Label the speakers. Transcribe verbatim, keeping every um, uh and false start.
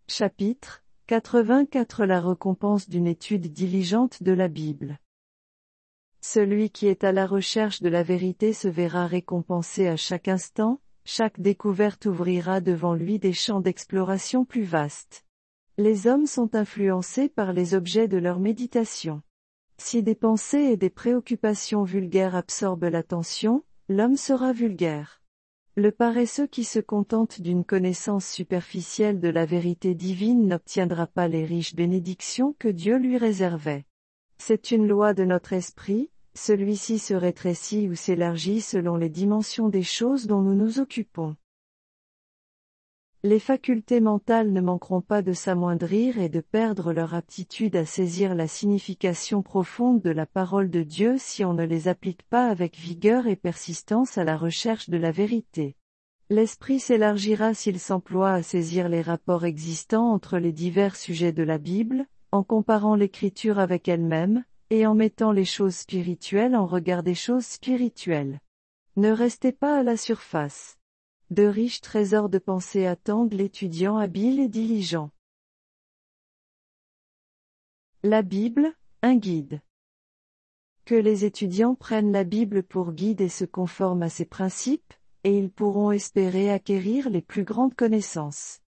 Speaker 1: Chapitre quatre-vingt-quatre La récompense d'une étude diligente de la Bible. Celui qui est à la recherche de la vérité se verra récompensé à chaque instant, chaque découverte ouvrira devant lui des champs d'exploration plus vastes. Les hommes sont influencés par les objets de leur méditation. Si des pensées et des préoccupations vulgaires absorbent l'attention, l'homme sera vulgaire. Le paresseux qui se contente d'une connaissance superficielle de la vérité divine n'obtiendra pas les riches bénédictions que Dieu lui réservait. C'est une loi de notre esprit, celui-ci se rétrécit ou s'élargit selon les dimensions des choses dont nous nous occupons. Les facultés mentales ne manqueront pas de s'amoindrir et de perdre leur aptitude à saisir la signification profonde de la parole de Dieu si on ne les applique pas avec vigueur et persistance à la recherche de la vérité. L'esprit s'élargira s'il s'emploie à saisir les rapports existants entre les divers sujets de la Bible, en comparant l'écriture avec elle-même, et en mettant les choses spirituelles en regard des choses spirituelles. Ne restez pas à la surface. De riches trésors de pensée attendent l'étudiant habile et diligent. La Bible, un guide. Que les étudiants prennent la Bible pour guide et se conforment à ses principes, et ils pourront espérer acquérir les plus grandes connaissances.